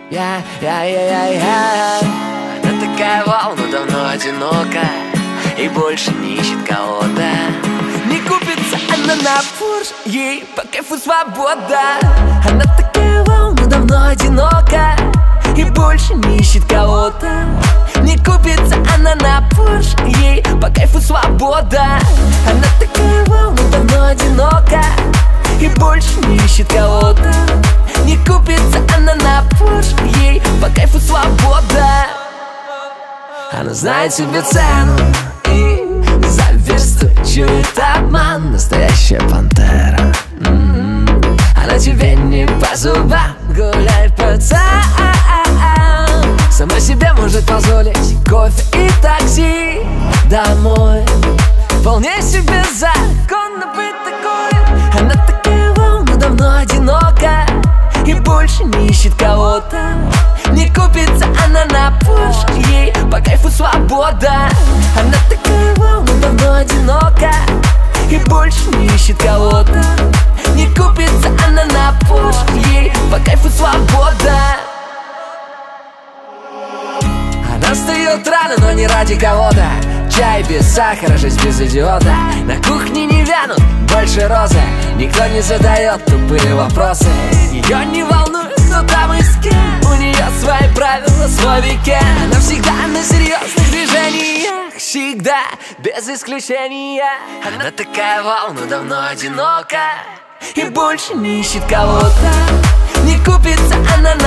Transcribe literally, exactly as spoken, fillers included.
Я, я, я, я, я. Она такая волна, давно одинока и больше не ищет кого-то. Не купится она на Порш, ей по кайфу свобода. Она такая волна, давно одинока и больше не ищет кого-то. Не купится она на Порш, ей по кайфу свобода. Она такая волна, давно одинока и больше не ищет кого-то. Не купится она на Порш, ей по кайфу свобода. Она знает себе цену и за версту чует обман. Настоящая пантера. М-м-м. Она тебе не по зубам, гуляй, пацан. Сама себе может позволить кофе и такси домой. Вполне себе законно быть такой. Она такая волна, давно одинока и больше не ищет кого-то. Не купится она на Порш, ей по кайфу свобода. Она такая волна, давно одинока и больше не ищет кого-то. Не купится она на Порш, ей по кайфу свобода. Она встает рано, но не ради кого-то. Чай без сахара, жизнь без идиота. На кухне не вянут больше розы. Никто не задает тупые вопросы. Ее не волнует, кто там и с кем. У нее свои правила, свой викенд. Она всегда на серьезных движениях, всегда, без исключения. Она такая волна, давно одинока и больше не ищет кого-то. Не купится она на